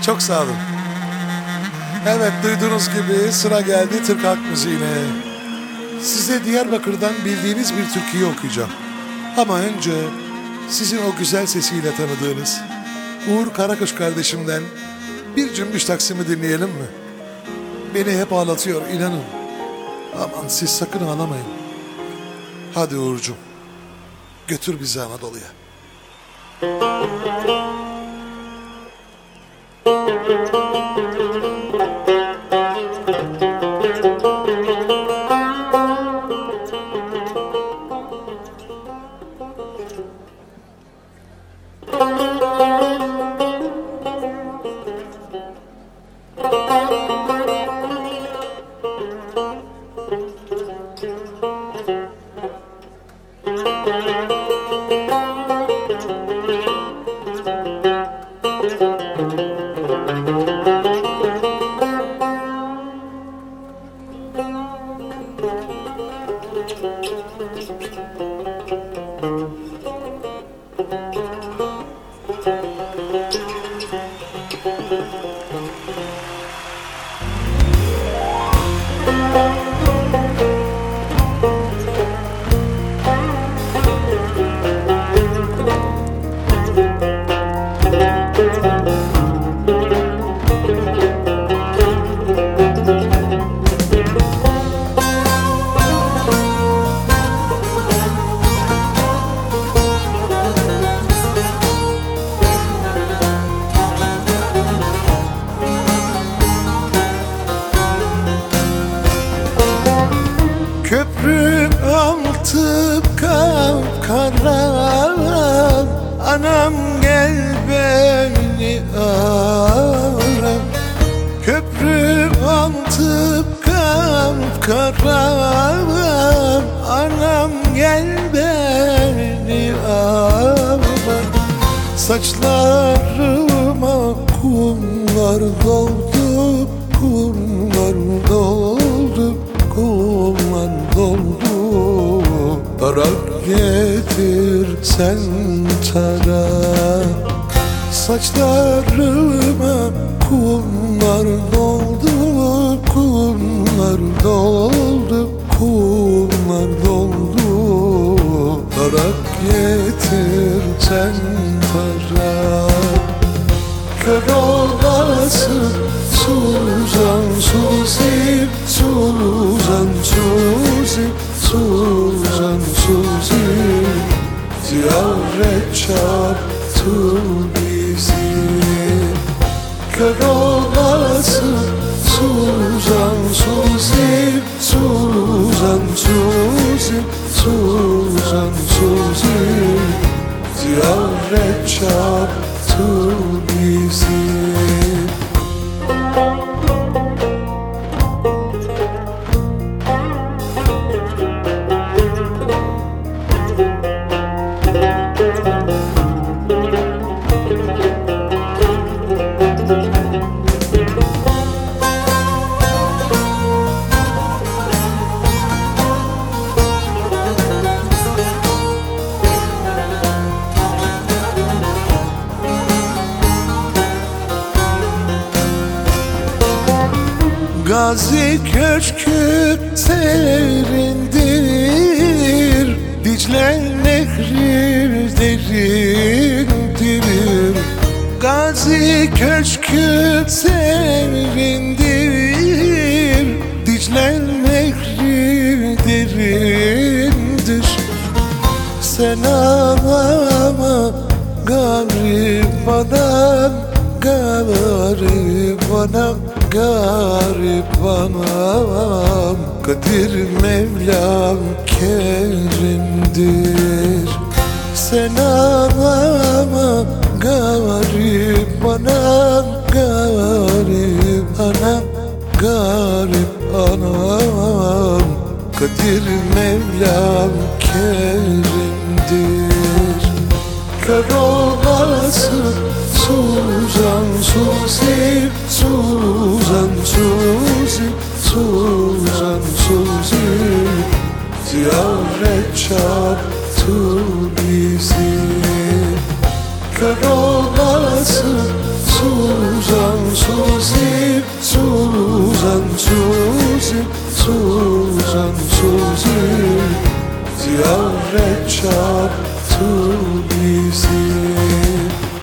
Çok sağ olun. Evet, duyduğunuz gibi sıra geldi Türk halk müziğine. Size Diyarbakır'dan bildiğiniz bir türküyü okuyacağım. Ama önce sizin o güzel sesiyle tanıdığınız Uğur Karakuş kardeşimden bir cümbüş Taksim'i dinleyelim mi? Beni hep ağlatıyor, inanın. Aman siz sakın ağlamayın. Hadi Uğurcuğum, götür bizi Anadolu'ya. Köprü altı kapkara, anam gel beni ara. Köprü altı kapkara, anam gel beni ara. Saçlarıma kumlar doldu, kumlar doldu, kumlar doldu. Tarak getir sen tara. Saçlarıma kumlar doldu, kumlar doldu, kumlar doldu. Tarak getir sen tara. Kör olasın Suzan Suzi, Suzan Suzi, Suzan Suzi. Ziyaret çarptı bizi. Kör olasın Suzan Suzi, Suzan Suzi, Suzan Suzi. Ziyaret çarptı bizi. Gazi Köşkü serindir, Dicle Nehri derindir. Gazi Köşkü serindir, Dicle Nehri derindir. Sen ağlama garibadan, garibana, garibanam. Kadir Mevlam kerimdir. Sen ağlama garibanam, garibanam, garibanam. Kadir Mevlam kerimdir. Kör olasın Suzan Suzi, Suzan Suzi, Suzan Suzi. Ziyaret çarptı bizi. Kör olasın Suzan Suzi, Suzan, Suzi, ziyaret çarptı bizi.